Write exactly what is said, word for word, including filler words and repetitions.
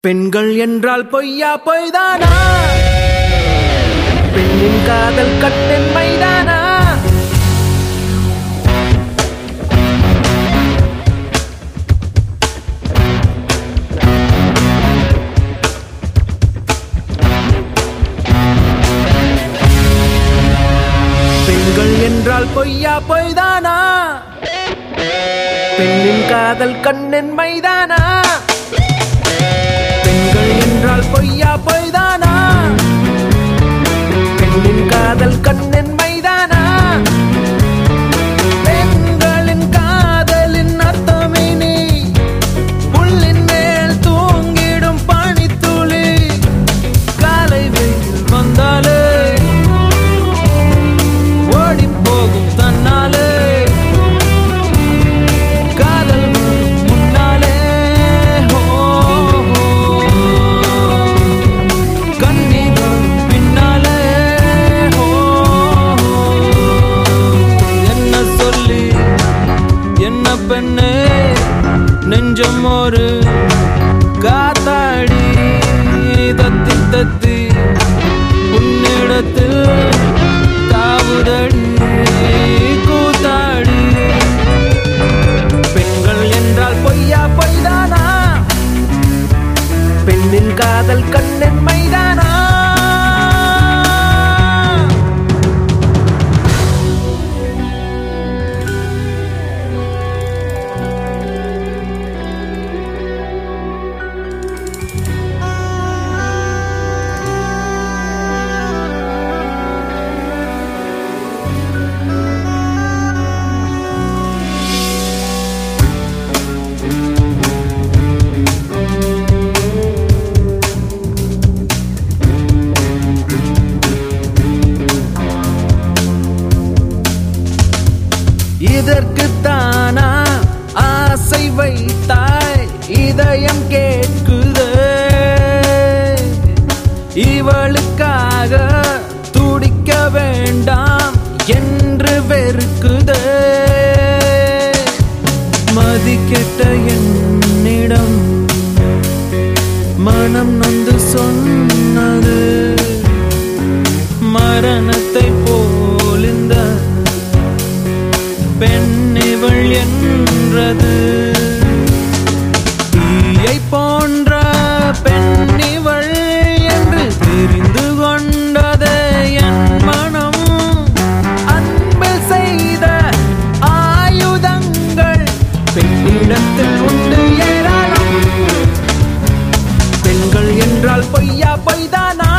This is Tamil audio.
பெண்கள் என்றால் பொய்யா பொய்தானா? பெண்ணின் காதல் கட்டின் மைதானா? பெண்கள் என்றால் பொய்யா பொய்தானா? பெண்ணின் காதல் கண்ணின் மைதானா? பெண்கள் என்றால் பொய்யா பொய்தானா? பெண்ணின் காதல் கண்ணின் மைதானா? பெண்களின் காதலின் அர்த்தமினி புல்லின் மேல் தூங்கிடும் பனித்துளி. காலை வெயில் வந்தாலே ஓடி போகும் தன்னாலே. பெண்ணே நெஞ்சம் ஒரு காத்தாடி தத்தி தத்தி உன்னிடத்தில் தாவுதடி கூத்தாடி. பெண்கள் என்றால் பொய்யா பொய்தானா? பெண்ணின் காதல் கண்ணின் மைதானா? இதற்குத்தானா ஆசை வைத்தாய்? இதயம் கேட்குதே, இவளுக்காக துடிக்க வேண்டாம் என்று வெறுக்குதே. மதிக்கெட்ட என்னிடம் மனம் நொந்து சொன்னது மரணத்தை போல் இந்த பெண்ணிவள் என்றது. தீயை போன்ற பெண்ணிவள் என்று தெரிந்து கொண்டதே என் மனம். அன்பு செய்த ஆயுதங்கள் பெண்ணிடத்தில் உண்டு ஏராளம். பெண்கள் என்றால் பொய்யா பொய்தானா?